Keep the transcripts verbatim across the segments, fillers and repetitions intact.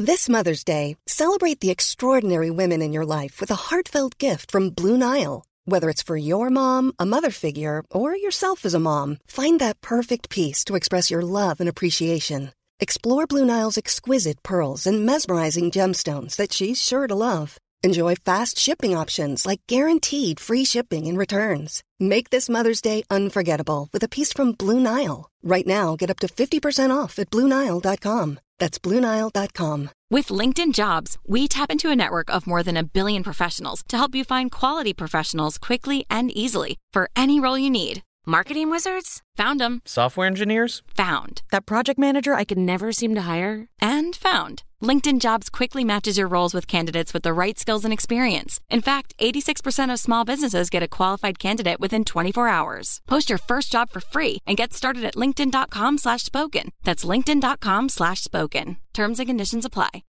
This Mother's Day, celebrate the extraordinary women in your life with a heartfelt gift from Blue Nile. Whether it's for your mom, a mother figure, or yourself as a mom, find that perfect piece to express your love and appreciation. Explore Blue Nile's exquisite pearls and mesmerizing gemstones that she's sure to love. Enjoy fast shipping options like guaranteed free shipping and returns. Make this Mother's Day unforgettable with a piece from Blue Nile. Right now, get up to fifty percent off at Blue Nile dot com. That's Blue Nile dot com. With LinkedIn Jobs, we tap into a network of more than a billion professionals to help you find quality professionals quickly and easily for any role you need. Marketing wizards? Found them. Software engineers? Found. That project manager I could never seem to hire? And found. LinkedIn Jobs quickly matches your roles with candidates with the right skills and experience. In fact, eighty-six percent of small businesses get a qualified candidate within twenty-four hours. Post your first job for free and get started at linkedin.com slash spoken. That's linkedin.com slash spoken. Terms and conditions apply.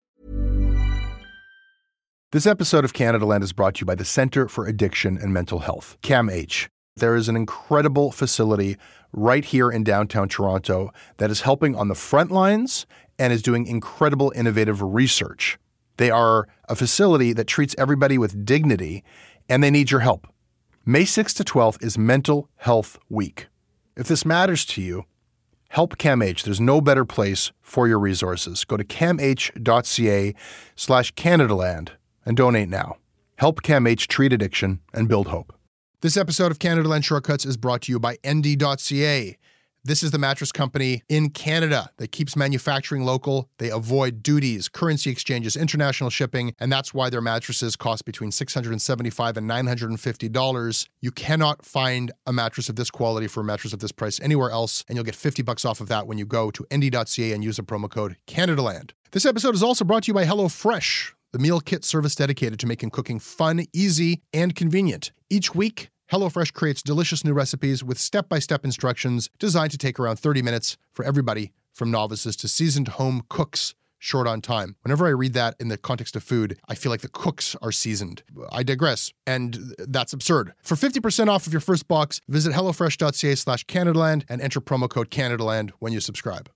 This episode of Canada Land is brought to you by the Centre for Addiction and Mental Health, CAMH. There is an incredible facility right here in downtown Toronto that is helping on the front lines and is doing incredible innovative research. They are a facility that treats everybody with dignity, and they need your help. May sixth to twelfth is Mental Health Week. If this matters to you, help CAMH. There's no better place for your resources. Go to camh.ca slash CanadaLand and donate now. Help CAMH treat addiction and build hope. This episode of Canada Land Shortcuts is brought to you by Endy dot C A. This is the mattress company in Canada that keeps manufacturing local. They avoid duties, currency exchanges, international shipping, and that's why their mattresses cost between six hundred seventy-five dollars and nine hundred fifty dollars. You cannot find a mattress of this quality for a mattress of this price anywhere else, and you'll get fifty bucks off of that when you go to Endy dot C A and use the promo code CanadaLand. This episode is also brought to you by HelloFresh, the meal kit service dedicated to making cooking fun, easy, and convenient. Each week, HelloFresh creates delicious new recipes with step-by-step instructions designed to take around thirty minutes for everybody from novices to seasoned home cooks short on time. Whenever I read that in the context of food, I feel like the cooks are seasoned. I digress, and that's absurd. For fifty percent off of your first box, visit HelloFresh.ca slash CanadaLand and enter promo code CanadaLand when you subscribe.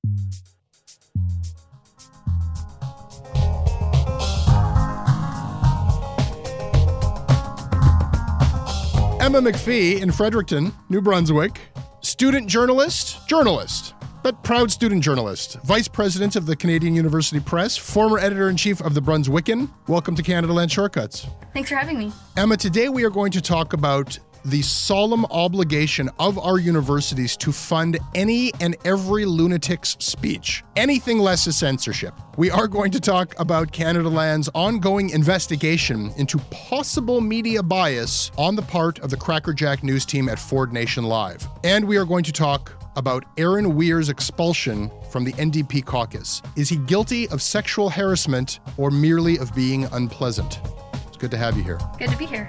Emma McPhee in Fredericton, New Brunswick, student journalist, journalist, but proud student journalist, vice president of the Canadian University Press, former editor-in-chief of the Brunswickan. Welcome to Canada Land Shortcuts. Thanks for having me. Emma, today we are going to talk about the solemn obligation of our universities to fund any and every lunatic's speech. Anything less is censorship. We are going to talk about Canada Land's ongoing investigation into possible media bias on the part of the Crackerjack news team at Ford Nation Live. And we are going to talk about Aaron Weir's expulsion from the N D P caucus. Is he guilty of sexual harassment or merely of being unpleasant? It's good to have you here. Good to be here.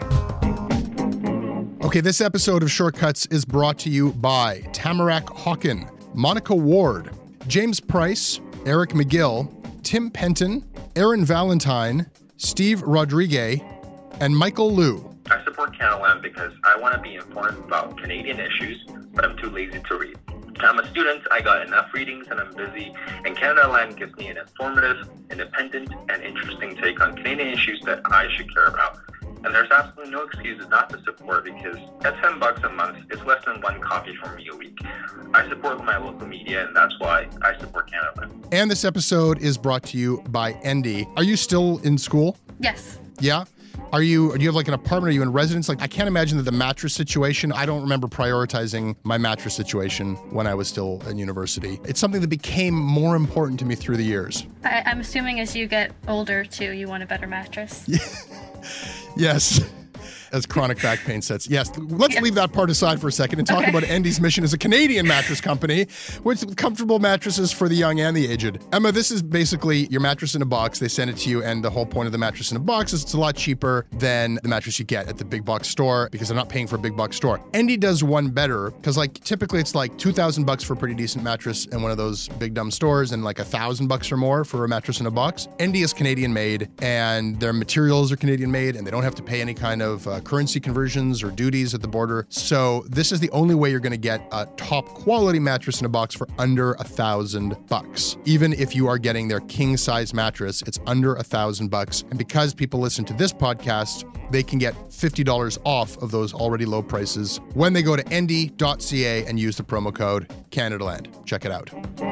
Okay, this episode of Shortcuts is brought to you by Tamarack Hawken, Monica Ward, James Price, Eric McGill, Tim Penton, Aaron Valentine, Steve Rodriguez, and Michael Liu. I support Canada Land because I want to be informed about Canadian issues, but I'm too lazy to read. I'm a student, I got enough readings, and I'm busy, and Canada Land gives me an informative, independent, and interesting take on Canadian issues that I should care about. And there's absolutely no excuses not to support because at ten bucks a month, it's less than one coffee from me a week. I support my local media, and that's why I support Canada Land. And this episode is brought to you by Endy. Are you still in school? Yes. Yeah? Are you, do you have like an apartment? Are you in residence? Like, I can't imagine that the mattress situation, I don't remember prioritizing my mattress situation when I was still in university. It's something that became more important to me through the years. I, I'm assuming as you get older, too, you want a better mattress. Yes. As chronic back pain sets. Yes, let's yeah. leave that part aside for a second and talk okay. about Endy's mission as a Canadian mattress company with comfortable mattresses for the young and the aged. Emma, this is basically your mattress in a box. They send it to you, and the whole point of the mattress in a box is it's a lot cheaper than the mattress you get at the big box store because they're not paying for a big box store. Endy does one better because, like, typically it's like two thousand bucks for a pretty decent mattress in one of those big dumb stores and like one thousand bucks or more for a mattress in a box. Endy is Canadian made, and their materials are Canadian made, and they don't have to pay any kind of uh, currency conversions or duties at the border. So this is the only way you're going to get a top quality mattress in a box for under a thousand bucks. Even if you are getting their king size mattress, it's under a thousand bucks. And because people listen to this podcast, they can get fifty dollars off of those already low prices when they go to endy dot c a and use the promo code Canadaland. Check it out.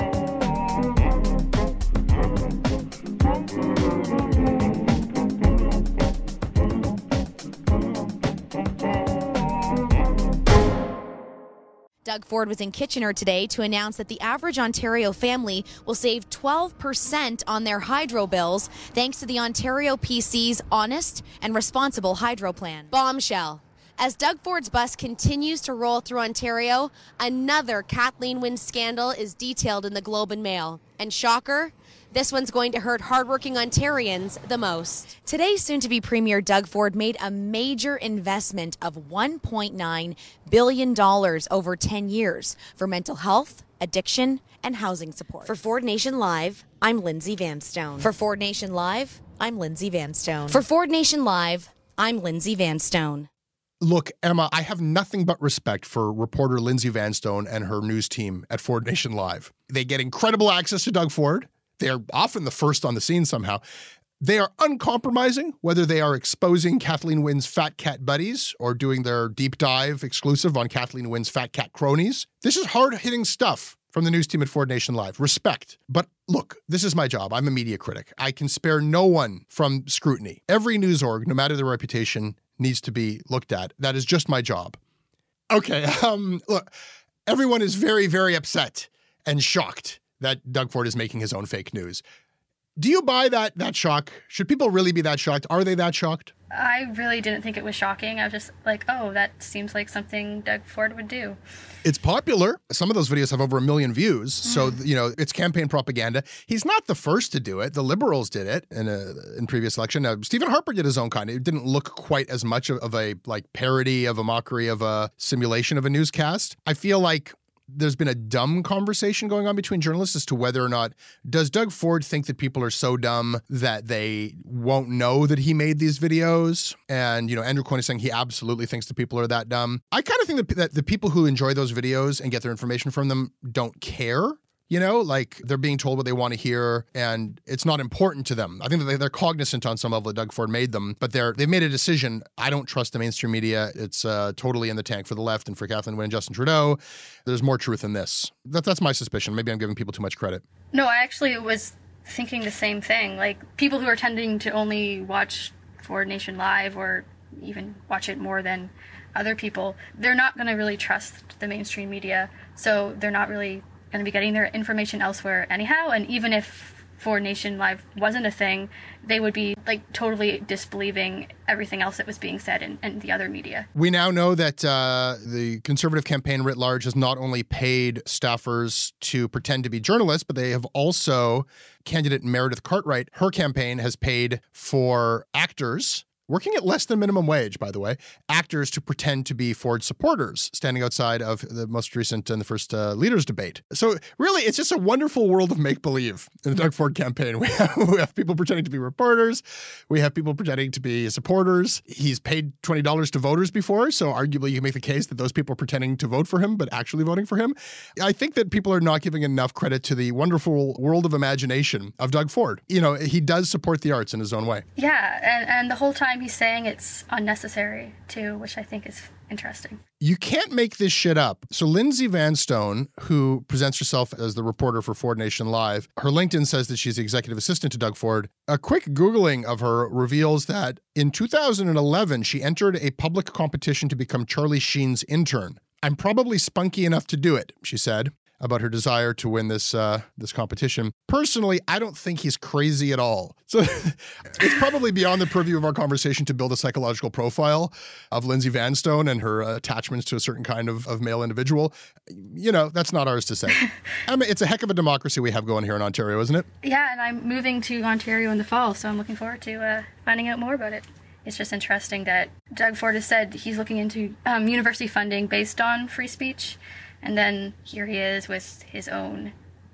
Doug Ford was in Kitchener today to announce that the average Ontario family will save twelve percent on their hydro bills thanks to the Ontario P C's Honest and Responsible Hydro Plan. Bombshell. As Doug Ford's bus continues to roll through Ontario, another Kathleen Wynne scandal is detailed in the Globe and Mail. And shocker, this one's going to hurt hardworking Ontarians the most. Today's soon-to-be Premier Doug Ford made a major investment of one point nine billion dollars over ten years for mental health, addiction, and housing support. For Ford Nation Live, I'm Lindsay Vanstone. For Ford Nation Live, I'm Lindsay Vanstone. For Ford Nation Live, I'm Lindsay Vanstone. Look, Emma, I have nothing but respect for reporter Lindsay Vanstone and her news team at Ford Nation Live. They get incredible access to Doug Ford. They are often the first on the scene somehow. They are uncompromising, whether they are exposing Kathleen Wynne's fat cat buddies or doing their deep dive exclusive on Kathleen Wynne's fat cat cronies. This is hard-hitting stuff from the news team at Ford Nation Live. Respect. But look, this is my job. I'm a media critic. I can spare no one from scrutiny. Every news org, no matter their reputation, needs to be looked at. That is just my job. Okay, um, look, everyone is very, very upset and shocked that Doug Ford is making his own fake news. Do you buy that that shock? Should people really be that shocked? Are they that shocked? I really didn't think it was shocking. I was just like, oh, that seems like something Doug Ford would do. It's popular. Some of those videos have over a million views. Mm. So, you know, it's campaign propaganda. He's not the first to do it. The Liberals did it in a in previous election. Now, Stephen Harper did his own kind. It didn't look quite as much of, of a like parody of a mockery of a simulation of a newscast. I feel like there's been a dumb conversation going on between journalists as to whether or not, does Doug Ford think that people are so dumb that they won't know that he made these videos? And, you know, Andrew Coyne is saying he absolutely thinks that people are that dumb. I kind of think that, that the people who enjoy those videos and get their information from them don't care. You know, like they're being told what they want to hear and it's not important to them. I think that they're cognizant on some level that Doug Ford made them, but they're, they've made a decision. I don't trust the mainstream media. It's uh, totally in the tank for the left and for Kathleen Wynne and Justin Trudeau. There's more truth in this. That, that's my suspicion. Maybe I'm giving people too much credit. No, I actually was thinking the same thing. Like people who are tending to only watch Ford Nation Live or even watch it more than other people, they're not going to really trust the mainstream media. So they're not really going to be getting their information elsewhere anyhow. And even if Ford Nation Live wasn't a thing, they would be like totally disbelieving everything else that was being said in, in the other media. We now know that uh, the Conservative campaign writ large has not only paid staffers to pretend to be journalists, but they have also, candidate Meredith Cartwright, her campaign has paid for actors working at less than minimum wage, by the way, actors to pretend to be Ford supporters, standing outside of the most recent and the first uh, leaders debate. So really, it's just a wonderful world of make-believe in the Doug Ford campaign. We have, we have people pretending to be reporters. We have people pretending to be supporters. He's paid twenty dollars to voters before, so arguably you can make the case that those people are pretending to vote for him, but actually voting for him. I think that people are not giving enough credit to the wonderful world of imagination of Doug Ford. You know, he does support the arts in his own way. Yeah, and, and the whole time he's saying it's unnecessary too, which I think is interesting. You can't make this shit up. So Lindsay Vanstone, who presents herself as the reporter for Ford Nation Live, her LinkedIn says that she's the executive assistant to Doug Ford. A quick Googling of her reveals that in two thousand eleven, she entered a public competition to become Charlie Sheen's intern. I'm probably spunky enough to do it, she said, about her desire to win this uh, this competition. Personally, I don't think he's crazy at all. So it's probably beyond the purview of our conversation to build a psychological profile of Lindsay Vanstone and her uh, attachments to a certain kind of, of male individual. You know, that's not ours to say. I mean, it's a heck of a democracy we have going here in Ontario, isn't it? Yeah, and I'm moving to Ontario in the fall, so I'm looking forward to uh, finding out more about it. It's just interesting that Doug Ford has said he's looking into um, university funding based on free speech. And then here he is with his own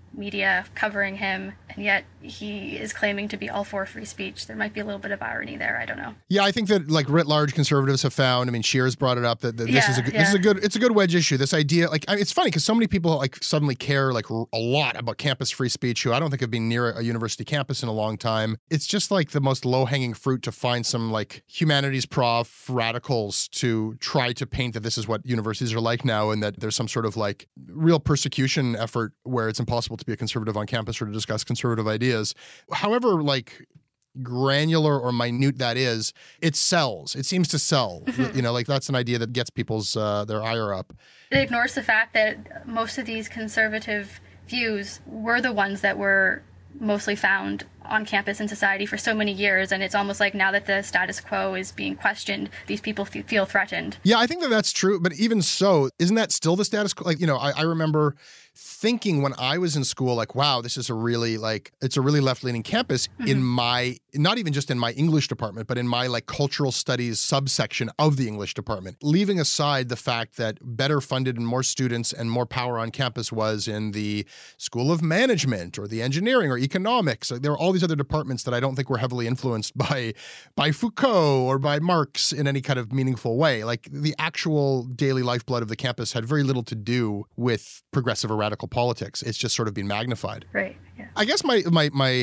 media covering him, and yet he is claiming to be all for free speech. There might be a little bit of irony there. I don't know. Yeah, I think that like writ large conservatives have found, I mean, Shears brought it up that, that this yeah, is a yeah. this is a good it's a good wedge issue. This idea, like, I mean, it's funny because so many people like suddenly care like a lot about campus free speech who I don't think have been near a university campus in a long time. It's just like the most low hanging fruit to find some like humanities prof radicals to try to paint that this is what universities are like now, and that there's some sort of like real persecution effort where it's impossible to be a conservative on campus or to discuss conservative ideas. However, like granular or minute that is, it sells. It seems to sell. You know, like that's an idea that gets people's uh, their ire up. It ignores the fact that most of these conservative views were the ones that were mostly found on campus in society for so many years, and it's almost like now that the status quo is being questioned, these people f- feel threatened. Yeah, I think that that's true, but even so, isn't that still the status quo? Like, you know, I, I remember thinking when I was in school, like, wow, this is a really, like, it's a really left-leaning campus mm-hmm. in my, not even just in my English department, but in my, like, cultural studies subsection of the English department. Leaving aside the fact that better funded and more students and more power on campus was in the School of Management or the engineering or economics. There were all these other departments that I don't think were heavily influenced by, by Foucault or by Marx in any kind of meaningful way. Like, the actual daily lifeblood of the campus had very little to do with progressive or radical politics. It's just sort of been magnified. Right. Yeah. I guess my my my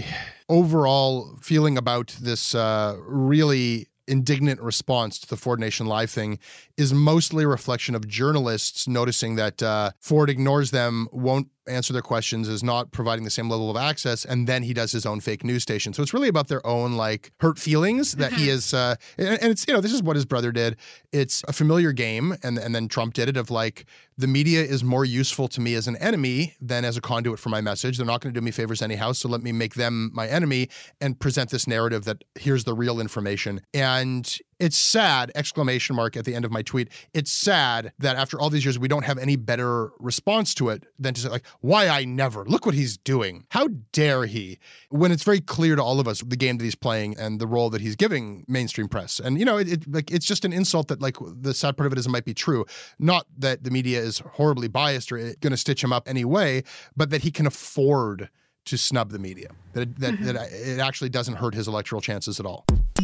overall feeling about this uh, really indignant response to the Ford Nation Live thing is mostly a reflection of journalists noticing that uh, Ford ignores them, won't answer their questions, is not providing the same level of access, and then he does his own fake news station. So it's really about their own like hurt feelings that mm-hmm. he is, uh, and, and it's, you know, this is what his brother did. It's a familiar game, and and then Trump did it, of like, the media is more useful to me as an enemy than as a conduit for my message. They're not going to do me favors anyhow, so let me make them my enemy and present this narrative that here's the real information. And it's sad, exclamation mark at the end of my tweet. It's sad that after all these years, we don't have any better response to it than to say, like, why I never, look what he's doing. How dare he? When it's very clear to all of us the game that he's playing and the role that he's giving mainstream press. And, you know, it, it like it's just an insult that, like, the sad part of it is it might be true. Not that the media is horribly biased or going to stitch him up anyway, but that he can afford to snub the media. That it, that, mm-hmm. that it actually doesn't hurt his electoral chances at all.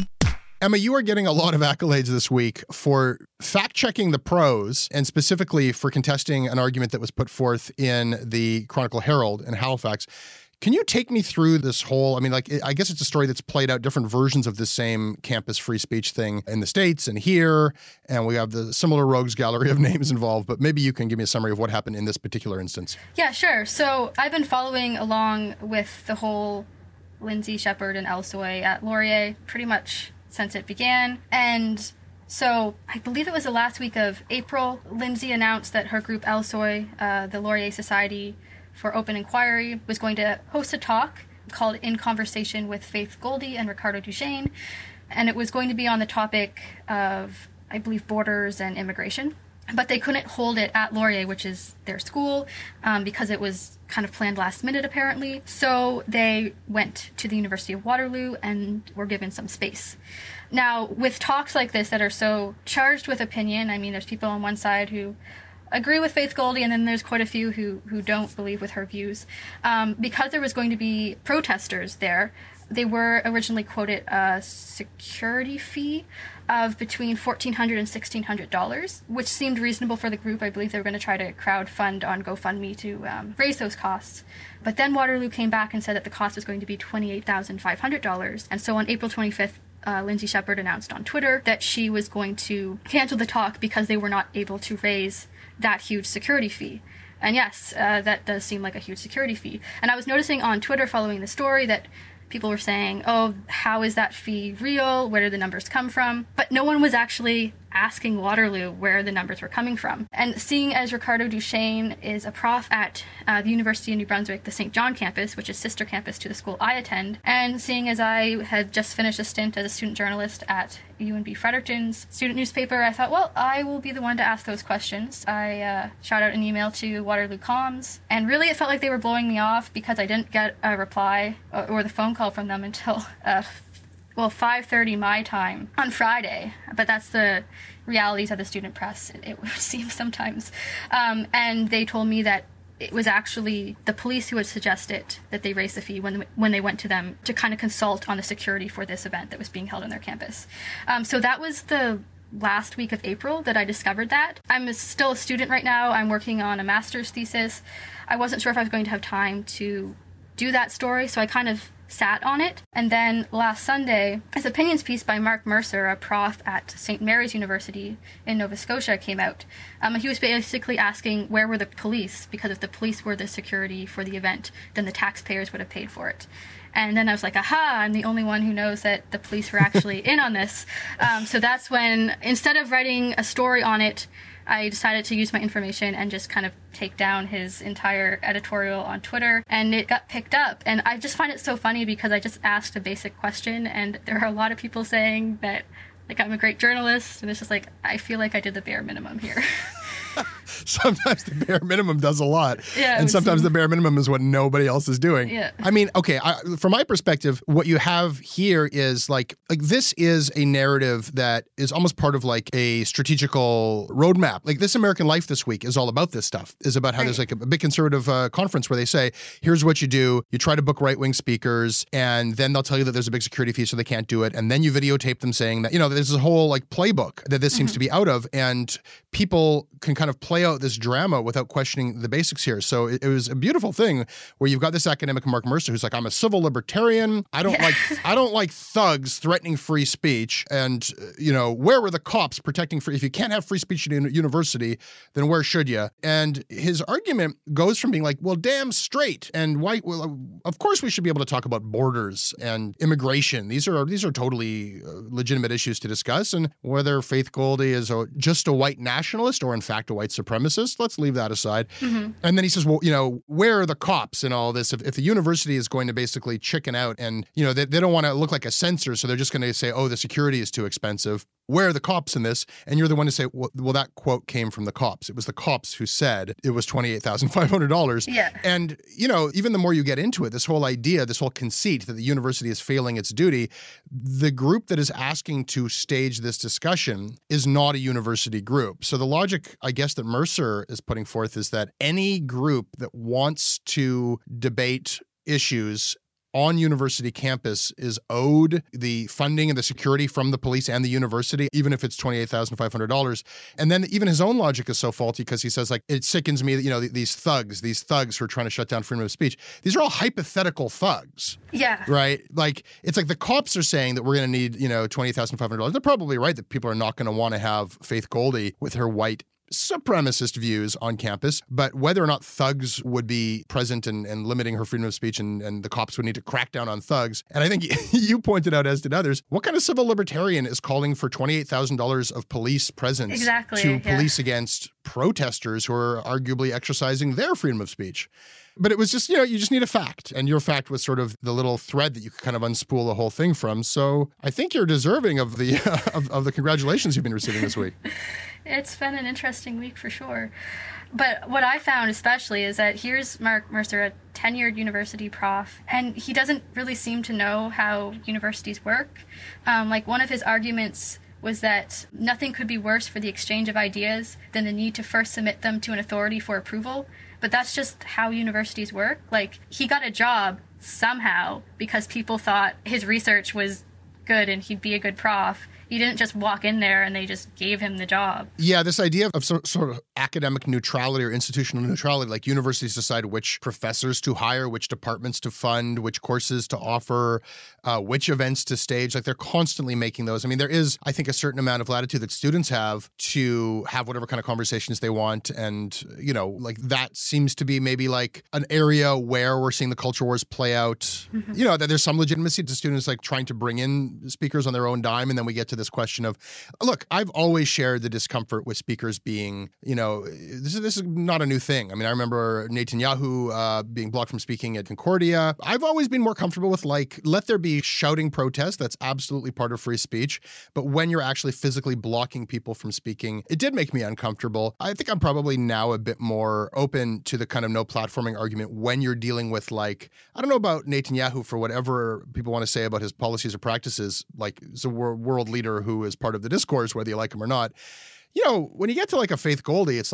Emma, you are getting a lot of accolades this week for fact-checking the pros and specifically for contesting an argument that was put forth in the Chronicle Herald in Halifax. Can you take me through this whole, I mean, like, I guess it's a story that's played out different versions of the same campus free speech thing in the States and here, and we have the similar rogues gallery of names involved, but maybe you can give me a summary of what happened in this particular instance. Yeah, sure. So I've been following along with the whole Lindsay Shepherd and Elsoy at Laurier pretty much since it began. And so I believe it was the last week of April, Lindsay announced that her group Elsoy, uh, the Laurier Society for Open Inquiry, was going to host a talk called In Conversation with Faith Goldy and Ricardo Duchesne. And it was going to be on the topic of, I believe, borders and immigration. But they couldn't hold it at Laurier, which is their school, um, because it was kind of planned last minute, apparently. So they went to the University of Waterloo and were given some space. Now, with talks like this that are so charged with opinion, I mean, there's people on one side who agree with Faith Goldy, and then there's quite a few who, who don't believe with her views. Um, because there was going to be protesters there, they were originally quoted a security fee of between fourteen hundred dollars and sixteen hundred dollars, which seemed reasonable for the group. I believe they were going to try to crowdfund on GoFundMe to um, raise those costs. But then Waterloo came back and said that the cost was going to be twenty-eight thousand five hundred dollars. And so on April twenty-fifth, uh, Lindsay Shepherd announced on Twitter that she was going to cancel the talk because they were not able to raise that huge security fee. And yes, uh, that does seem like a huge security fee. And I was noticing on Twitter following the story that people were saying, oh, how is that fee real? Where did the numbers come from? But no one was actually asking Waterloo where the numbers were coming from. And seeing as Ricardo Duchesne is a prof at uh, the University of New Brunswick, the Saint John campus, which is sister campus to the school I attend, and seeing as I had just finished a stint as a student journalist at U N B Fredericton's student newspaper, I thought, well, I will be the one to ask those questions. I uh, shot out an email to Waterloo Comms, and really it felt like they were blowing me off because I didn't get a reply or, or the phone call from them until uh, well, five thirty my time on Friday, but that's the realities of the student press, it, it would seem sometimes. Um, and they told me that it was actually the police who had suggested that they raise the fee when when they went to them to kind of consult on the security for this event that was being held on their campus. Um, so that was the last week of April that I discovered that. I'm still a student right now. I'm working on a master's thesis. I wasn't sure if I was going to have time to do that story, so I kind of sat on it. And then last Sunday, this opinions piece by Mark Mercer, a prof at Saint Mary's University in Nova Scotia, came out. Um, he was basically asking where were the police, because if the police were the security for the event, then the taxpayers would have paid for it. And then I was like, aha, I'm the only one who knows that the police were actually in on this. Um, so that's when, instead of writing a story on it, I decided to use my information and just kind of take down his entire editorial on Twitter, and it got picked up. And I just find it so funny because I just asked a basic question, and there are a lot of people saying that, like, I'm a great journalist, and it's just like, I feel like I did the bare minimum here. Sometimes the bare minimum does a lot. Yeah, and sometimes seem... the bare minimum is what nobody else is doing. Yeah. I mean, okay, I, from my perspective, what you have here is like, like this is a narrative that is almost part of like a strategical roadmap. Like This American Life this week is all about this stuff, is about how right. there's like a, a big conservative uh, conference where they say, here's what you do. You try to book right-wing speakers, and then they'll tell you that there's a big security fee so they can't do it. And then you videotape them saying that, you know, there's a whole like playbook that this mm-hmm. seems to be out of, and people can kind of play out this drama without questioning the basics here. So it, it was a beautiful thing where you've got this academic, Mark Mercer, who's like, I'm a civil libertarian. I don't yeah. like I don't like thugs threatening free speech. And, you know, where were the cops protecting free? If you can't have free speech in a university, then where should you? And his argument goes from being like, well, damn straight. And why? Well, of course we should be able to talk about borders and immigration. These are these are totally legitimate issues to discuss. And whether Faith Goldy is a, just a white nationalist or in fact a white supremacist, let's leave that aside. Mm-hmm. And then he says, well, you know, where are the cops in all this? If, if the university is going to basically chicken out and, you know, they, they don't want to look like a censor, so they're just going to say, oh, the security is too expensive. Where are the cops in this? And you're the one to say, well, well, that quote came from the cops. It was the cops who said it was twenty-eight thousand five hundred dollars. Yeah. And, you know, even the more you get into it, this whole idea, this whole conceit that the university is failing its duty, the group that is asking to stage this discussion is not a university group. So the logic, I guess, that Mercer is putting forth is that any group that wants to debate issues on university campus is owed the funding and the security from the police and the university, even if it's twenty-eight thousand five hundred dollars. And then even his own logic is so faulty because he says, like, it sickens me that, you know, these thugs, these thugs who are trying to shut down freedom of speech, these are all hypothetical thugs. Yeah. Right? Like, it's like the cops are saying that we're going to need, you know, twenty-eight thousand five hundred dollars. They're probably right that people are not going to want to have Faith Goldy with her white supremacist views on campus, but whether or not thugs would be present and, and limiting her freedom of speech and, and the cops would need to crack down on thugs. And I think you pointed out, as did others, what kind of civil libertarian is calling for twenty-eight thousand dollars of police presence exactly, to yeah. police against protesters who are arguably exercising their freedom of speech? But it was just, you know, you just need a fact. And your fact was sort of the little thread that you could kind of unspool the whole thing from. So I think you're deserving of the uh, of, of the congratulations you've been receiving this week. It's been an interesting week for sure. But what I found especially is that here's Mark Mercer, a tenured university prof, and he doesn't really seem to know how universities work. Um, like one of his arguments was that nothing could be worse for the exchange of ideas than the need to first submit them to an authority for approval. But that's just how universities work. Like, he got a job somehow because people thought his research was good and he'd be a good prof. He didn't just walk in there and they just gave him the job. Yeah, this idea of sort of academic neutrality or institutional neutrality, like universities decide which professors to hire, which departments to fund, which courses to offer, uh, which events to stage. Like, they're constantly making those. I mean, there is, I think, a certain amount of latitude that students have to have whatever kind of conversations they want. And, you know, like that seems to be maybe like an area where we're seeing the culture wars play out. Mm-hmm. You know, that there's some legitimacy to students like trying to bring in speakers on their own dime. And then we get to this question of, look, I've always shared the discomfort with speakers being, you know, this is this is not a new thing. I mean, I remember Netanyahu uh, being blocked from speaking at Concordia. I've always been more comfortable with, like, let there be shouting protest. That's absolutely part of free speech. But when you're actually physically blocking people from speaking, it did make me uncomfortable. I think I'm probably now a bit more open to the kind of no platforming argument when you're dealing with, like, I don't know about Netanyahu for whatever people want to say about his policies or practices, like, he's a world leader who is part of the discourse, whether you like him or not. You know, when you get to like a Faith Goldy, it's like,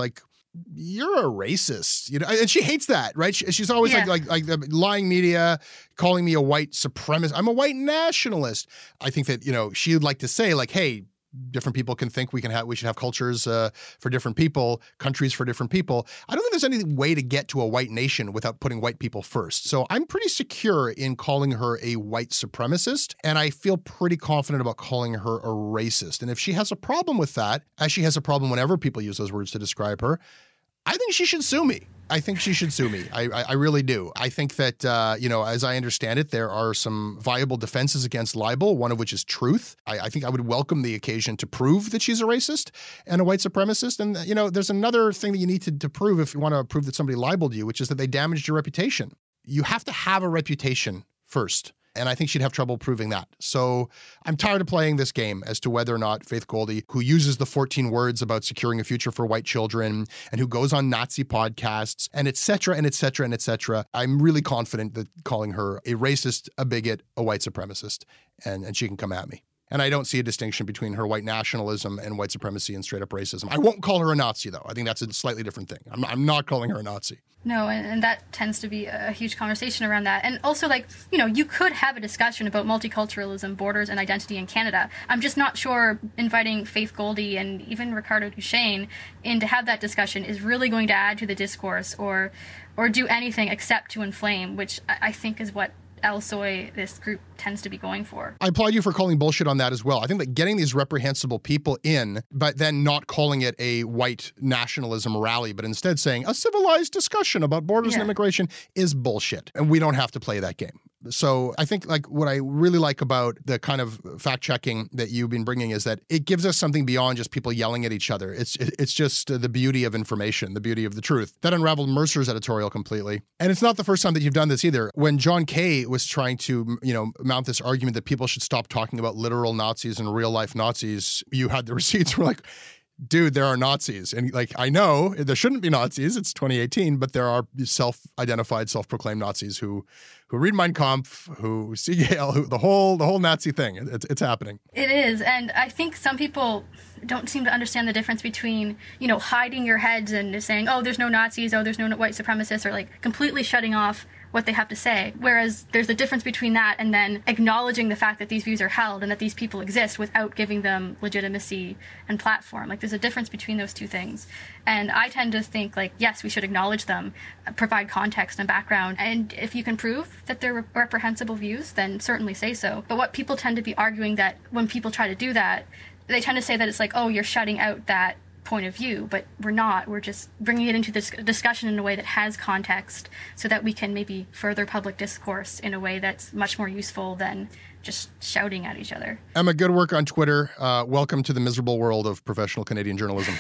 you're a racist, you know, and she hates that, right? She, she's always Yeah. like, like, like the lying media, calling me a white supremacist. I'm a white nationalist. I think that, you know, she would like to say like, hey, different people can think we can have, we should have cultures uh, for different people, countries for different people. I don't think there's any way to get to a white nation without putting white people first. So I'm pretty secure in calling her a white supremacist, and I feel pretty confident about calling her a racist. And if she has a problem with that, as she has a problem whenever people use those words to describe her, I think she should sue me. I think she should sue me. I, I, I really do. I think that, uh, you know, as I understand it, there are some viable defenses against libel, one of which is truth. I, I think I would welcome the occasion to prove that she's a racist and a white supremacist. And, you know, there's another thing that you need to, to prove if you want to prove that somebody libeled you, which is that they damaged your reputation. You have to have a reputation first. And I think she'd have trouble proving that. So I'm tired of playing this game as to whether or not Faith Goldy, who uses the fourteen words about securing a future for white children and who goes on Nazi podcasts and et cetera, and et cetera, and et cetera, I'm really confident that calling her a racist, a bigot, a white supremacist, and, and she can come at me. And I don't see a distinction between her white nationalism and white supremacy and straight up racism. I won't call her a Nazi, though. I think that's a slightly different thing. I'm, I'm not calling her a Nazi. No, and, and that tends to be a huge conversation around that. And also, like, you know, you could have a discussion about multiculturalism, borders, and identity in Canada. I'm just not sure inviting Faith Goldy and even Ricardo Duchesne in to have that discussion is really going to add to the discourse or or do anything except to inflame, which I, I think is what L S O I, this group, tends to be going for. I applaud you for calling bullshit on that as well. I think that getting these reprehensible people in, but then not calling it a white nationalism rally, but instead saying a civilized discussion about borders Yeah. and immigration is bullshit. And we don't have to play that game. So I think like what I really like about the kind of fact checking that you've been bringing is that it gives us something beyond just people yelling at each other. It's it's just the beauty of information, the beauty of the truth. That unraveled Mercer's editorial completely. And it's not the first time that you've done this either. When John Kay was trying to, you know, mount this argument that people should stop talking about literal Nazis and real life Nazis, you had the receipts were like, dude, there are Nazis. And like, I know there shouldn't be Nazis. It's twenty eighteen, but there are self-identified, self-proclaimed Nazis who who read Mein Kampf, who see Gale, who the whole the whole Nazi thing. It's, it's happening. It is. And I think some people don't seem to understand the difference between, you know, hiding your heads and saying, oh, there's no Nazis, oh, there's no white supremacists, or like completely shutting off what they have to say. Whereas there's a difference between that and then acknowledging the fact that these views are held and that these people exist without giving them legitimacy and platform. Like, there's a difference between those two things. And I tend to think, like, yes, we should acknowledge them, provide context and background. And if you can prove that they're reprehensible views, then certainly say so. But what people tend to be arguing that when people try to do that, they tend to say that it's like, oh, you're shutting out that point of view, but we're not. We're just bringing it into this discussion in a way that has context so that we can maybe further public discourse in a way that's much more useful than just shouting at each other. Emma, good work on Twitter. Uh, welcome to the miserable world of professional Canadian journalism.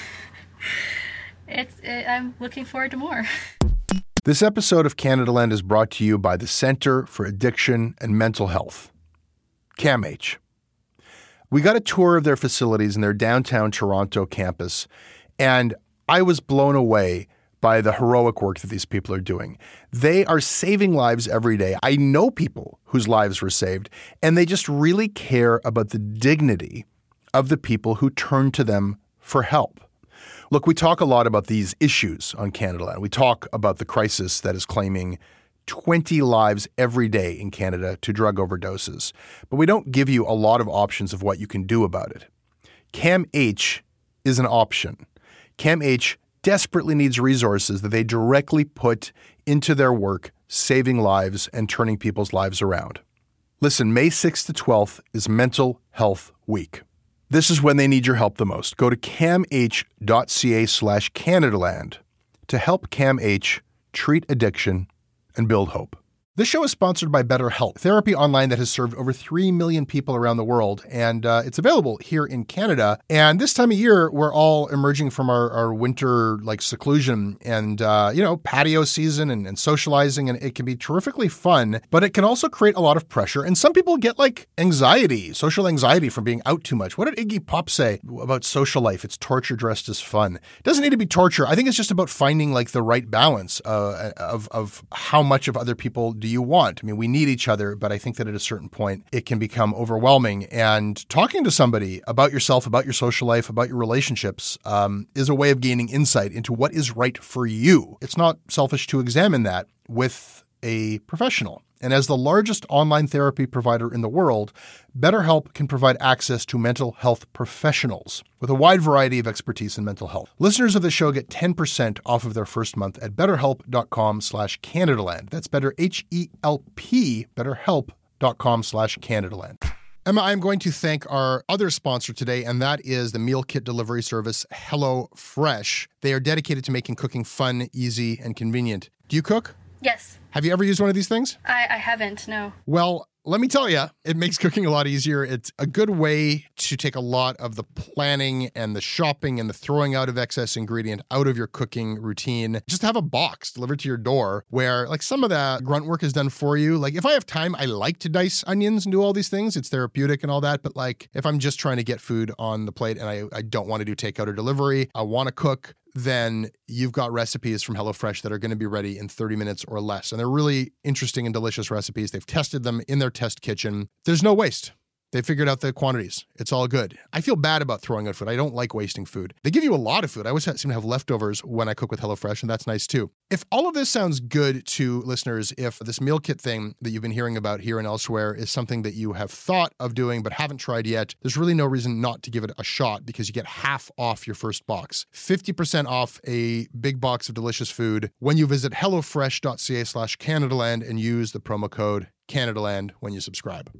It's. It, I'm looking forward to more. This episode of Canadaland is brought to you by the Centre for Addiction and Mental Health, C A M H. We got a tour of their facilities in their downtown Toronto campus, and I was blown away by the heroic work that these people are doing. They are saving lives every day. I know people whose lives were saved, and they just really care about the dignity of the people who turn to them for help. Look, we talk a lot about these issues on Canadaland. We talk about the crisis that is claiming twenty lives every day in Canada to drug overdoses. But we don't give you a lot of options of what you can do about it. C A M H is an option. C A M H desperately needs resources that they directly put into their work, saving lives and turning people's lives around. Listen, May sixth to twelfth is Mental Health Week. This is when they need your help the most. Go to camh.ca slash Canadaland to help C A M H treat addiction and build hope. This show is sponsored by BetterHelp, therapy online that has served over three million people around the world, and uh, it's available here in Canada. And this time of year, we're all emerging from our, our winter like seclusion and, uh, you know, patio season and, and socializing, and it can be terrifically fun, but it can also create a lot of pressure. And some people get like anxiety, social anxiety from being out too much. What did Iggy Pop say about social life? It's torture dressed as fun. It doesn't need to be torture. I think it's just about finding like the right balance uh, of, of how much of other people do do you want? I mean, we need each other, but I think that at a certain point, it can become overwhelming. And talking to somebody about yourself, about your social life, about your relationships um, is a way of gaining insight into what is right for you. It's not selfish to examine that with a professional. And as the largest online therapy provider in the world, BetterHelp can provide access to mental health professionals with a wide variety of expertise in mental health. Listeners of the show get ten percent off of their first month at betterhelp.com slash Canadaland. That's better, H E L P, betterhelp.com slash Canadaland. Emma, I'm going to thank our other sponsor today, and that is the meal kit delivery service HelloFresh. They are dedicated to making cooking fun, easy, and convenient. Do you cook? Yes. Have you ever used one of these things? I, I haven't, no. Well, let me tell you, it makes cooking a lot easier. It's a good way to take a lot of the planning and the shopping and the throwing out of excess ingredient out of your cooking routine. Just have a box delivered to your door where, like, some of the grunt work is done for you. Like, if I have time, I like to dice onions and do all these things. It's therapeutic and all that. But, like, if I'm just trying to get food on the plate and I, I don't want to do takeout or delivery, I want to cook, then you've got recipes from HelloFresh that are going to be ready in thirty minutes or less. And they're really interesting and delicious recipes. They've tested them in their test kitchen. There's no waste. They figured out the quantities. It's all good. I feel bad about throwing out food. I don't like wasting food. They give you a lot of food. I always seem to have leftovers when I cook with HelloFresh, and that's nice too. If all of this sounds good to listeners, if this meal kit thing that you've been hearing about here and elsewhere is something that you have thought of doing but haven't tried yet, there's really no reason not to give it a shot because you get half off your first box. fifty percent off a big box of delicious food when you visit hellofresh.ca slash Canadaland and use the promo code Canadaland when you subscribe.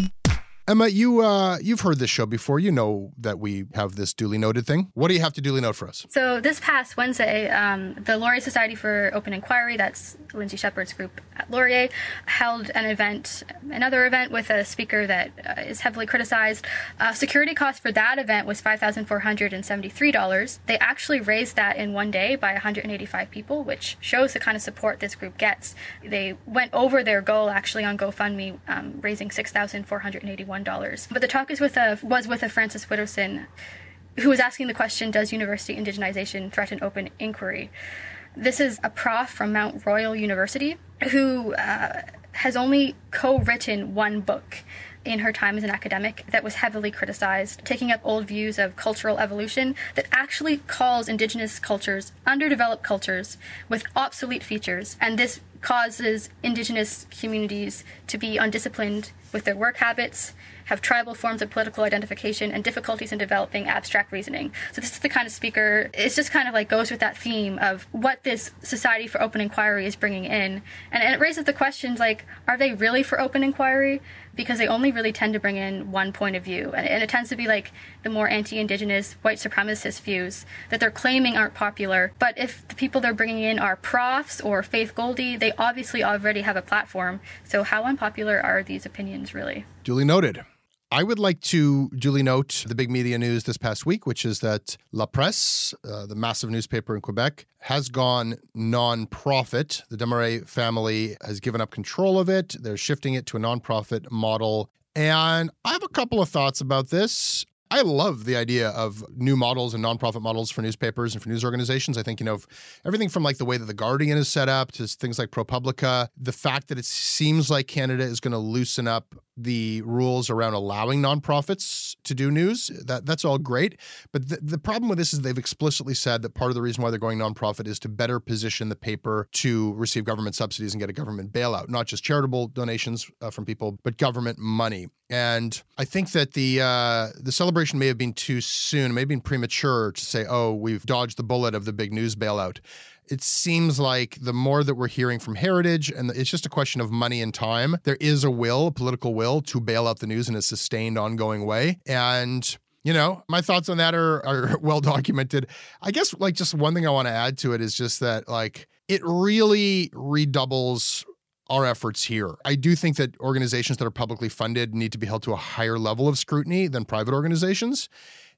Emma, you, uh, you've heard this show before. You know that we have this duly noted thing. What do you have to duly note for us? So this past Wednesday, um, the Laurier Society for Open Inquiry, that's Lindsay Shepard's group at Laurier, held an event, another event with a speaker that uh, is heavily criticized. Uh, security cost for that event was five thousand four hundred seventy-three dollars. They actually raised that in one day by one hundred eighty-five people, which shows the kind of support this group gets. They went over their goal actually on GoFundMe, um, raising six thousand four hundred eighty-one dollars. But the talk is with a, was with a Francis Widdowson, who was asking the question, does university indigenization threaten open inquiry? This is a prof from Mount Royal University who uh, has only co-written one book in her time as an academic that was heavily criticized, taking up old views of cultural evolution that actually calls indigenous cultures underdeveloped cultures with obsolete features, and this causes indigenous communities to be undisciplined with their work habits, have tribal forms of political identification, and difficulties in developing abstract reasoning. So this is the kind of speaker, it's just kind of like goes with that theme of what this Society for Open Inquiry is bringing in. And, and it raises the questions like, are they really for open inquiry? Because they only really tend to bring in one point of view. And, and it tends to be like the more anti-indigenous, white supremacist views that they're claiming aren't popular. But if the people they're bringing in are profs or Faith Goldie, they obviously already have a platform. So how unpopular are these opinions really? Duly noted. I would like to duly note the big media news this past week, which is that La Presse, uh, the massive newspaper in Quebec, has gone non-profit. The Desmarais family has given up control of it. They're shifting it to a non-profit model. And I have a couple of thoughts about this. I love the idea of new models and nonprofit models for newspapers and for news organizations. I think, you know, everything from like the way that The Guardian is set up to things like ProPublica, the fact that it seems like Canada is going to loosen up the rules around allowing nonprofits to do news, that that's all great. But the, the problem with this is they've explicitly said that part of the reason why they're going nonprofit is to better position the paper to receive government subsidies and get a government bailout, not just charitable donations uh, from people, but government money. And I think that the uh, the celebration may have been too soon, may have been premature to say, oh, we've dodged the bullet of the big news bailout. It seems like the more that we're hearing from Heritage, and it's just a question of money and time, there is a will, a political will, to bail out the news in a sustained, ongoing way. And, you know, my thoughts on that are, are well documented. I guess, like, just one thing I want to add to it is just that, like, it really redoubles our efforts here. I do think that organizations that are publicly funded need to be held to a higher level of scrutiny than private organizations.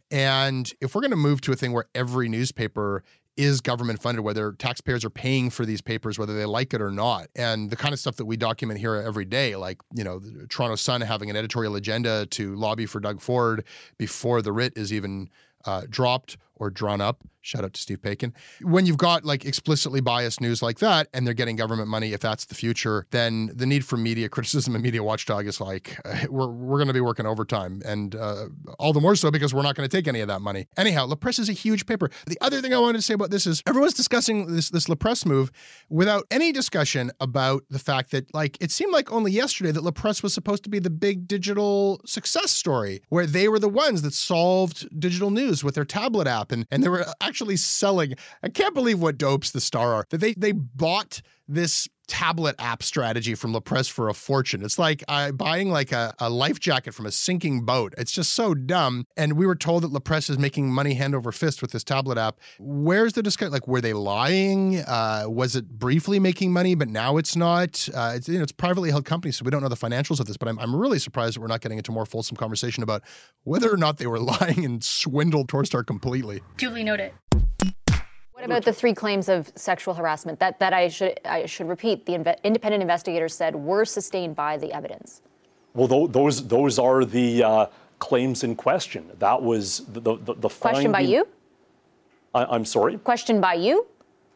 And if we're going to move to a thing where every newspaper is government funded, whether taxpayers are paying for these papers, whether they like it or not, and the kind of stuff that we document here every day, like, you know, the Toronto Sun having an editorial agenda to lobby for Doug Ford before the writ is even uh, dropped or drawn up, Shout out to Steve Paikin. When you've got like explicitly biased news like that and they're getting government money, if that's the future, then the need for media criticism and media watchdog is like, uh, we're we're going to be working overtime. And uh, all the more so because we're not going to take any of that money. Anyhow, La Presse is a huge paper. The other thing I wanted to say about this is everyone's discussing this, this La Presse move without any discussion about the fact that like it seemed like only yesterday that La Presse was supposed to be the big digital success story where they were the ones that solved digital news with their tablet app. And, and they were actually actually selling, I can't believe what dopes the Star are, that they they bought this tablet app strategy from La Presse for a fortune. It's like uh, buying like a, a life jacket from a sinking boat. It's just so dumb. And we were told that La Presse is making money hand over fist with this tablet app. Where's the discussion? Like, were they lying? Uh, was it briefly making money, but now it's not? Uh, it's, you know, it's privately held company, so we don't know the financials of this, but I'm, I'm really surprised that we're not getting into more fulsome conversation about whether or not they were lying and swindled Torstar completely. Duly noted. What about the three claims of sexual harassment that, that I should I should repeat? The inve- independent investigators said were sustained by the evidence. Well, th- those those are the uh, claims in question. That was the the, the question by you. I, I'm sorry. Question by you.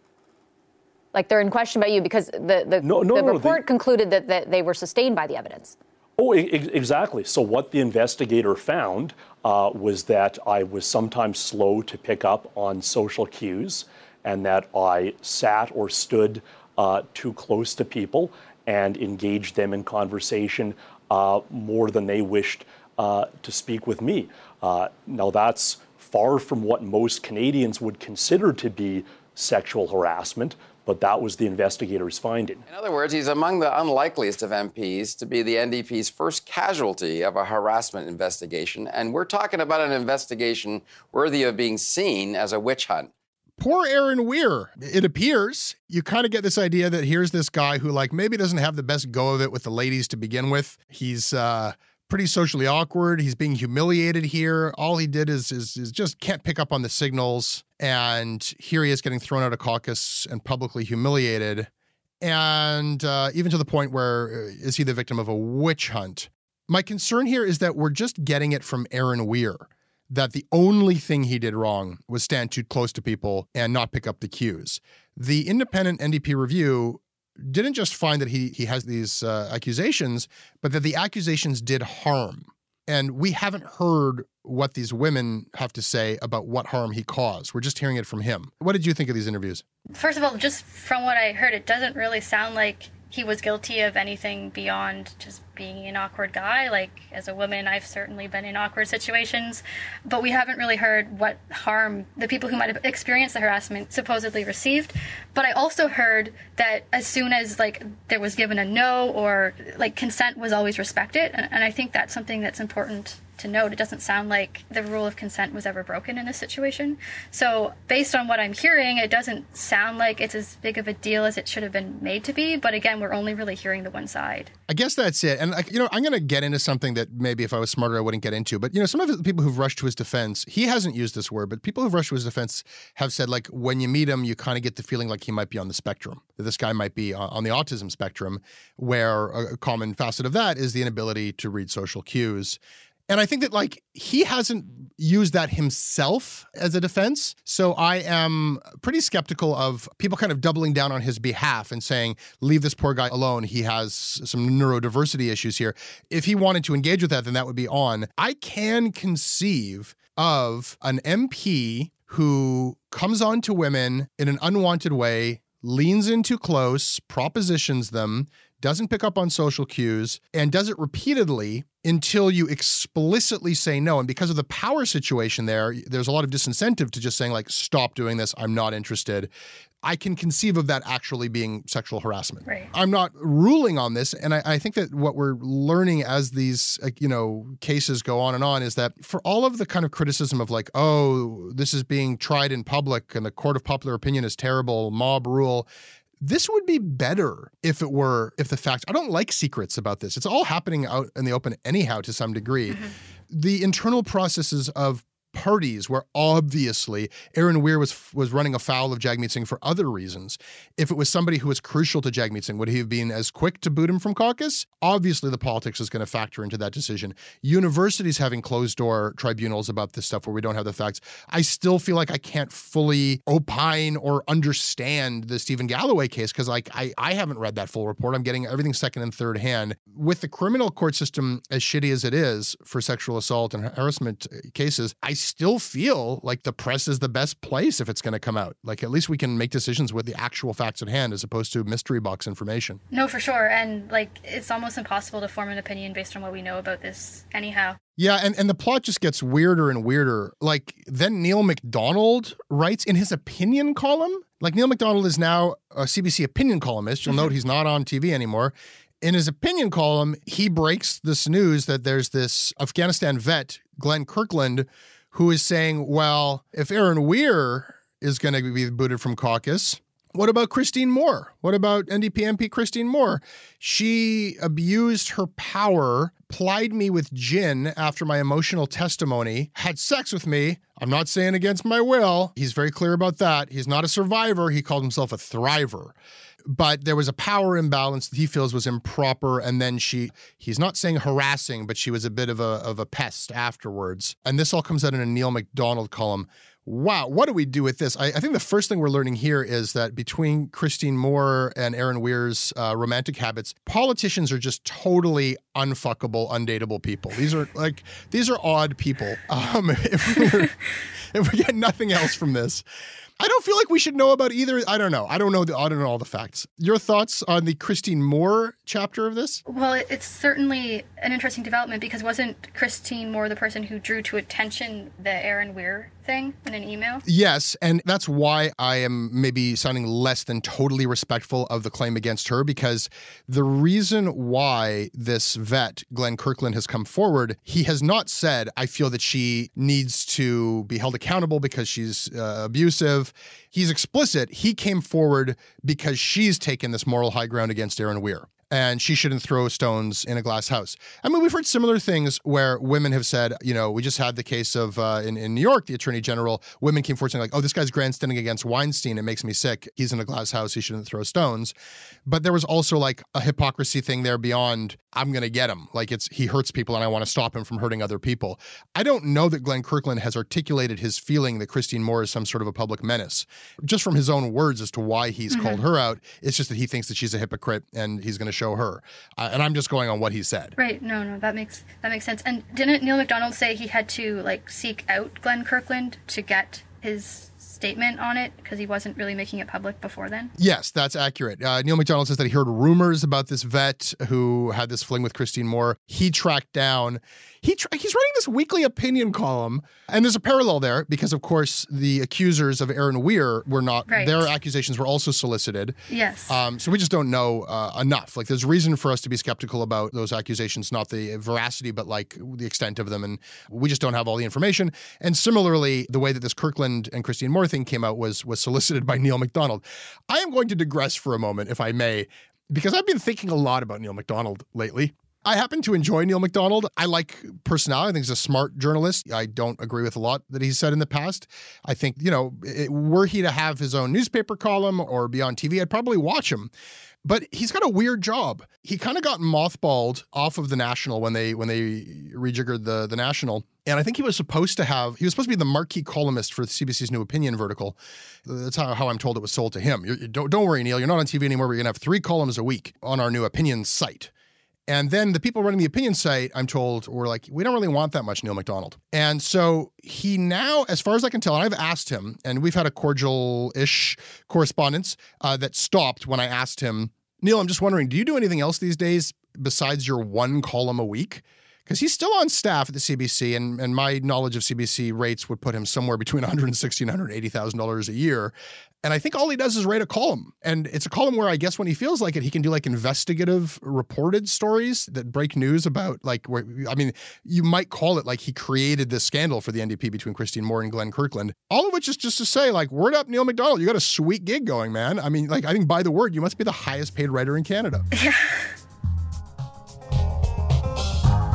Like they're in question by you because the the, no, no, the no, report the, concluded that, that they were sustained by the evidence. Oh, e- exactly. So what the investigator found uh, was that I was sometimes slow to pick up on social cues and that I sat or stood uh, too close to people and engaged them in conversation uh, more than they wished uh, to speak with me. Uh, now, that's far from what most Canadians would consider to be sexual harassment, but that was the investigator's finding. In other words, he's among the unlikeliest of M Ps to be the N D P's first casualty of a harassment investigation, and we're talking about an investigation worthy of being seen as a witch hunt. Poor Aaron Weir. It appears you kind of get this idea that here's this guy who like maybe doesn't have the best go of it with the ladies to begin with. He's uh, pretty socially awkward. He's being humiliated here. All he did is, is, is just can't pick up on the signals. And here he is getting thrown out of caucus and publicly humiliated. And uh, even to the point where uh, is he the victim of a witch hunt? My concern here is that we're just getting it from Aaron Weir, that the only thing he did wrong was stand too close to people and not pick up the cues. The independent N D P review didn't just find that he he has these uh, accusations, but that the accusations did harm. And we haven't heard what these women have to say about what harm he caused. We're just hearing it from him. What did you think of these interviews? First of all, just from what I heard, it doesn't really sound like he was guilty of anything beyond just being an awkward guy. Like, as a woman, I've certainly been in awkward situations, but we haven't really heard what harm the people who might have experienced the harassment supposedly received. But I also heard that as soon as, like, there was given a no or, like, consent was always respected, and, and I think that's something that's important to note. It doesn't sound like the rule of consent was ever broken in this situation. So based on what I'm hearing, it doesn't sound like it's as big of a deal as it should have been made to be. But again, we're only really hearing the one side. I guess that's it. And, you know, I'm going to get into something that maybe if I was smarter, I wouldn't get into. But, you know, some of the people who've rushed to his defense, he hasn't used this word, but people who've rushed to his defense have said, like, when you meet him, you kind of get the feeling like he might be on the spectrum, that this guy might be on the autism spectrum, where a common facet of that is the inability to read social cues. And I think that, like, he hasn't used that himself as a defense. So I am pretty skeptical of people kind of doubling down on his behalf and saying, leave this poor guy alone. He has some neurodiversity issues here. If he wanted to engage with that, then that would be on. I can conceive of an M P who comes on to women in an unwanted way, leans in too close, propositions them, doesn't pick up on social cues, and does it repeatedly until you explicitly say no. And because of the power situation there, there's a lot of disincentive to just saying, like, stop doing this, I'm not interested. I can conceive of that actually being sexual harassment. Right. I'm not ruling on this. And I, I think that what we're learning as these, you know, cases go on and on is that for all of the kind of criticism of, like, oh, this is being tried in public and the court of popular opinion is terrible, mob rule, this would be better if it were, if the facts, I don't like secrets about this. It's all happening out in the open anyhow to some degree. Mm-hmm. The internal processes of parties where obviously Aaron Weir was was running afoul of Jagmeet Singh for other reasons. If it was somebody who was crucial to Jagmeet Singh, would he have been as quick to boot him from caucus? Obviously, the politics is going to factor into that decision. Universities having closed-door tribunals about this stuff where we don't have the facts. I still feel like I can't fully opine or understand the Stephen Galloway case because like I, I haven't read that full report. I'm getting everything second and third hand. With the criminal court system as shitty as it is for sexual assault and harassment cases, I still feel like the press is the best place if it's going to come out. Like at least we can make decisions with the actual facts at hand as opposed to mystery box information. No, for sure. And like it's almost impossible to form an opinion based on what we know about this anyhow. Yeah, and, and the plot just gets weirder and weirder. Like, then Neil MacDonald writes in his opinion column. Like, Neil MacDonald is now a C B C opinion columnist. You'll note he's not on T V anymore. In his opinion column, he breaks this news that there's this Afghanistan vet, Glenn Kirkland, who is saying, well, if Aaron Weir is going to be booted from caucus, what about Christine Moore? What about N D P M P Christine Moore? She abused her power, plied me with gin after my emotional testimony, had sex with me. I'm not saying against my will. He's very clear about that. He's not a survivor. He called himself a thriver. But there was a power imbalance that he feels was improper. And then she, he's not saying harassing, but she was a bit of a, of a pest afterwards. And this all comes out in a Neil MacDonald column. Wow, what do we do with this? I, I think the first thing we're learning here is that between Christine Moore and Aaron Weir's uh, romantic habits, politicians are just totally unfuckable, undateable people. These are like, these are odd people. Um, if, we're, if we get nothing else from this, I don't feel like we should know about either. I don't know. I don't know. The, I don't know all the facts. Your thoughts on the Christine Moore chapter of this? Well, it's certainly an interesting development because wasn't Christine Moore the person who drew to attention the Aaron Weir thing in an email? Yes, and that's why I am maybe sounding less than totally respectful of the claim against her, because the reason why this vet, Glenn Kirkland, has come forward, he has not said, I feel that she needs to be held accountable because she's uh, abusive. He's explicit. He came forward because she's taken this moral high ground against Aaron Weir. And she shouldn't throw stones in a glass house. I mean, we've heard similar things where women have said, you know, we just had the case of, uh, in, in New York, the attorney general, women came forward saying like, oh, this guy's grandstanding against Weinstein. It makes me sick. He's in a glass house. He shouldn't throw stones. But there was also like a hypocrisy thing there beyond, I'm going to get him. Like it's, he hurts people and I want to stop him from hurting other people. I don't know that Glenn Kirkland has articulated his feeling that Christine Moore is some sort of a public menace. Just from his own words as to why he's mm-hmm. called her out, it's just that he thinks that she's a hypocrite and he's going to show her. Uh, and I'm just going on what he said. Right. No, no, that makes that makes sense. And didn't Neil MacDonald say he had to like seek out Glenn Kirkland to get his statement on it because he wasn't really making it public before then? Yes, that's accurate. Uh, Neil MacDonald says that he heard rumors about this vet who had this fling with Christine Moore. He tracked down, he tra- he's writing this weekly opinion column, and there's a parallel there because, of course, the accusers of Aaron Weir were not, right. Their accusations were also solicited. Yes. Um, so we just don't know uh, enough. Like, there's reason for us to be skeptical about those accusations, not the veracity, but like the extent of them, and we just don't have all the information. And similarly, the way that this Kirkland and Christine Moore thing came out was was solicited by Neil MacDonald. I am going to digress for a moment, if I may, because I've been thinking a lot about Neil MacDonald lately. I happen to enjoy Neil MacDonald. I like personality. I think he's a smart journalist. I don't agree with a lot that he's said in the past. I think, you know, it, were he to have his own newspaper column or be on T V, I'd probably watch him. But he's got a weird job. He kind of got mothballed off of the National when they when they rejiggered the, the National. And I think he was supposed to have, he was supposed to be the marquee columnist for C B C's new opinion vertical. That's how, how I'm told it was sold to him. You're, don't, don't worry, Neil, you're not on T V anymore. We're going to have three columns a week on our new opinion site. And then the people running the opinion site, I'm told, were like, we don't really want that much Neil MacDonald. And so he now, as far as I can tell, and I've asked him, and we've had a cordial-ish correspondence uh, that stopped when I asked him, Neil, I'm just wondering, do you do anything else these days besides your one column a week? Because he's still on staff at the C B C, and, and my knowledge of C B C rates would put him somewhere between one hundred sixty thousand dollars and one hundred eighty thousand dollars a year. And I think all he does is write a column. And it's a column where I guess when he feels like it, he can do like investigative reported stories that break news about like, where, I mean, you might call it like he created this scandal for the N D P between Christine Moore and Glenn Kirkland. All of which is just to say like, word up Neil MacDonald, you got a sweet gig going, man. I mean, like, I think by the word, you must be the highest paid writer in Canada. Yeah.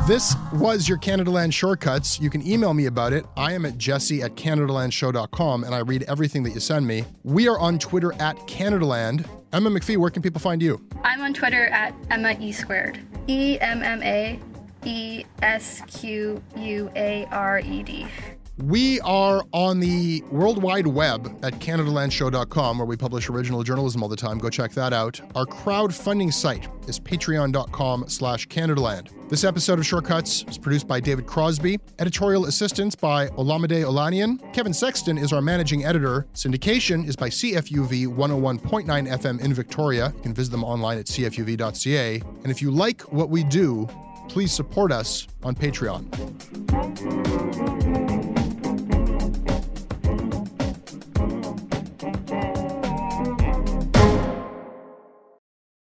This was your Canadaland Shortcuts. You can email me about it. I am at jesse at canadalandshow dot com, and I read everything that you send me. We are on Twitter at Canadaland. Emma McPhee, where can people find you? I'm on Twitter at Emma E Squared. E M M A E S Q U A R E D. We are on the World Wide Web at canadalandshow dot com, where we publish original journalism all the time. Go check that out. Our crowdfunding site is patreon dot com slash Canadaland. This episode of Shortcuts is produced by David Crosby. Editorial assistance by Olamide Olanian. Kevin Sexton is our managing editor. Syndication is by C F U V one oh one point nine F M in Victoria. You can visit them online at c f u v dot c a. And if you like what we do, please support us on Patreon.